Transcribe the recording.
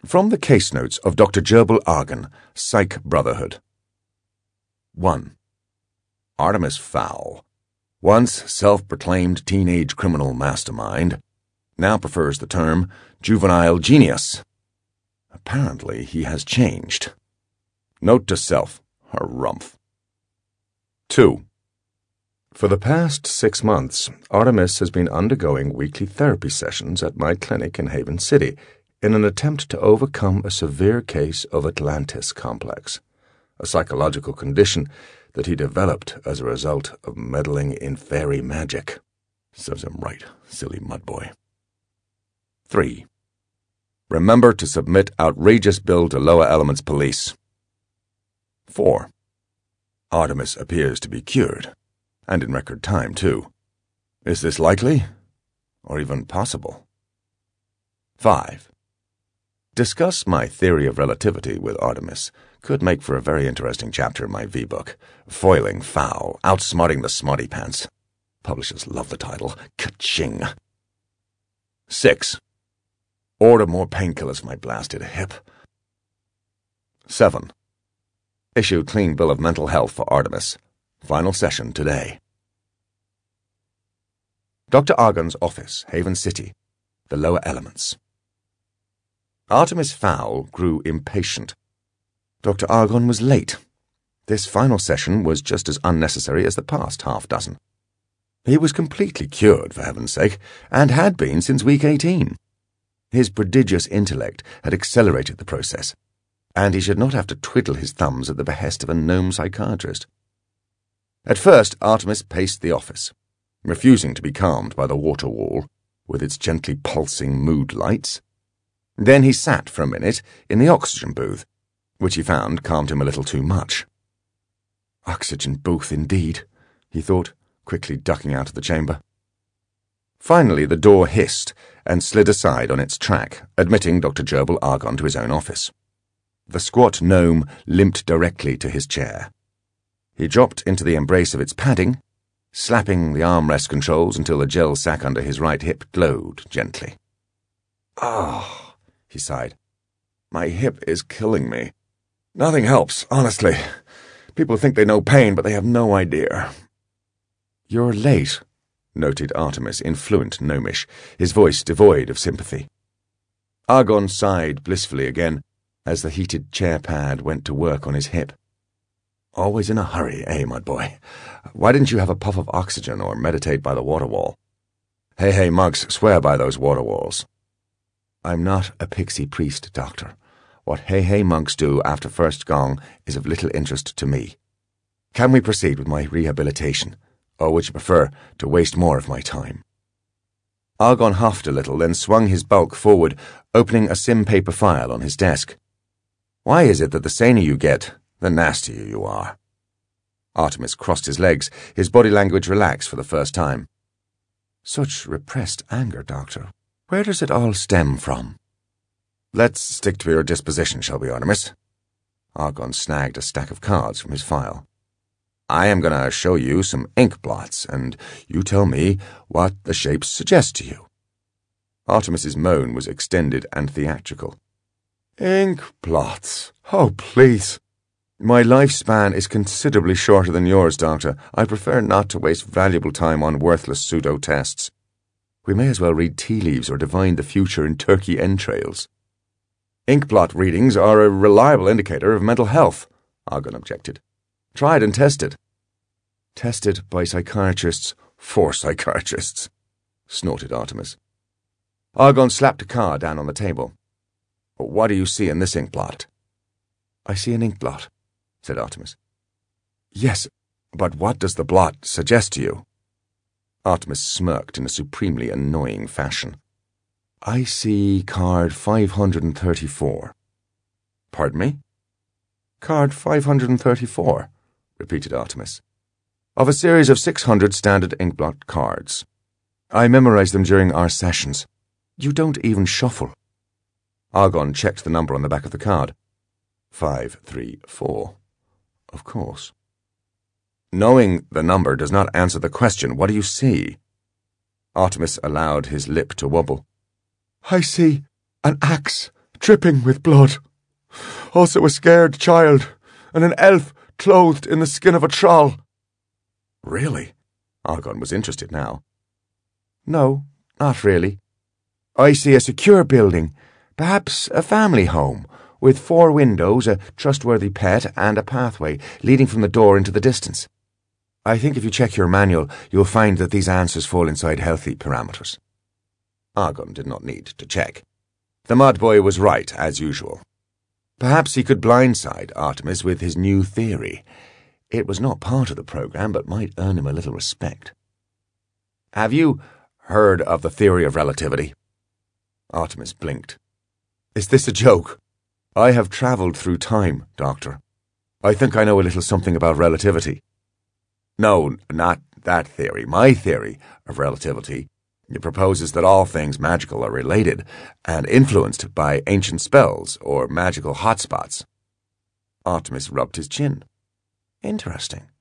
From the case notes of Dr. Gerbil Argon, Psych Brotherhood. 1. Artemis Fowl, once self-proclaimed teenage criminal mastermind, now prefers the term juvenile genius. Apparently he has changed. Note to self, harumph. 2. For the past 6 months, Artemis has been undergoing weekly therapy sessions at my clinic in Haven City in an attempt to overcome a severe case of Atlantis complex, a psychological condition that he developed as a result of meddling in fairy magic. Serves him right, silly mudboy. 3. Remember to submit outrageous bill to Lower Elements Police. 4. Artemis appears to be cured, and in record time, too. Is this likely? Or even possible? 5. Discuss my theory of relativity with Artemis could make for a very interesting chapter in my V-book, Foiling Fowl, Outsmarting the Smarty Pants. Publishers love the title. Ka-ching. 6. Order more painkillers for my blasted hip. 7. Issue clean bill of mental health for Artemis. Final session today. Dr. Argon's office, Haven City. The Lower Elements. Artemis Fowl grew impatient. Dr. Argon was late. This final session was just as unnecessary as the past half-dozen. He was completely cured, for heaven's sake, and had been since week 18. His prodigious intellect had accelerated the process, and he should not have to twiddle his thumbs at the behest of a gnome psychiatrist. At first, Artemis paced the office, refusing to be calmed by the water wall, with its gently pulsing mood lights. Then he sat for a minute in the oxygen booth, which he found calmed him a little too much. Oxygen booth, indeed, he thought, quickly ducking out of the chamber. Finally, the door hissed and slid aside on its track, admitting Dr. Gerbil Argon to his own office. The squat gnome limped directly to his chair. He dropped into the embrace of its padding, slapping the armrest controls until the gel sack under his right hip glowed gently. "Ah," he sighed. "My hip is killing me. Nothing helps, honestly. People think they know pain, but they have no idea." "You're late," noted Artemis in fluent gnomish, his voice devoid of sympathy. Argon sighed blissfully again as the heated chair pad went to work on his hip. "Always in a hurry, eh, mudboy? Why didn't you have a puff of oxygen or meditate by the water wall? Hey, monks swear by those water walls." "I'm not a pixie priest, Doctor. What hey monks do after first gong is of little interest to me. Can we proceed with my rehabilitation, or would you prefer to waste more of my time?" Argon huffed a little, then swung his bulk forward, opening a sim paper file on his desk. "Why is it that the saner you get, the nastier you are?" Artemis crossed his legs, his body language relaxed for the first time. "Such repressed anger, Doctor. Where does it all stem from?" "Let's stick to your disposition, shall we, Artemis?" Argon snagged a stack of cards from his file. "I am going to show you some ink blots, and you tell me what the shapes suggest to you." Artemis's moan was extended and theatrical. "Ink blots? Oh, please. My lifespan is considerably shorter than yours, Doctor. I prefer not to waste valuable time on worthless pseudo-tests. We may as well read tea leaves or divine the future in turkey entrails." "Inkblot readings are a reliable indicator of mental health," Argon objected. "Tried and tested." "Tested by psychiatrists for psychiatrists," snorted Artemis. Argon slapped a card down on the table. "What do you see in this inkblot?" "I see an inkblot," said Artemis. "Yes, but what does the blot suggest to you?" Artemis smirked in a supremely annoying fashion. "I see card 534. "Pardon me?" "Card 534, repeated Artemis. "Of a series of 600 standard inkblot cards. I memorized them during our sessions. You don't even shuffle." Argon checked the number on the back of the card. 534. Of course. "Knowing the number does not answer the question. What do you see?" Artemis allowed his lip to wobble. "I see an axe, dripping with blood. Also a scared child, and an elf clothed in the skin of a troll. Really? Argon was interested now. No, not really. I see a secure building, perhaps a family home, with 4 windows, a trustworthy pet, and a pathway leading from the door into the distance. I think if you check your manual, you'll find that these answers fall inside healthy parameters. Argon did not need to check. The mud boy was right, as usual. Perhaps he could blindside Artemis with his new theory. It was not part of the program, but might earn him a little respect. Have you heard of the theory of relativity? Artemis blinked. Is this a joke? I have travelled through time, Doctor. I think I know a little something about relativity. No, not that theory. My theory of relativity. It proposes that all things magical are related and influenced by ancient spells or magical hotspots. Artemis rubbed his chin. Interesting.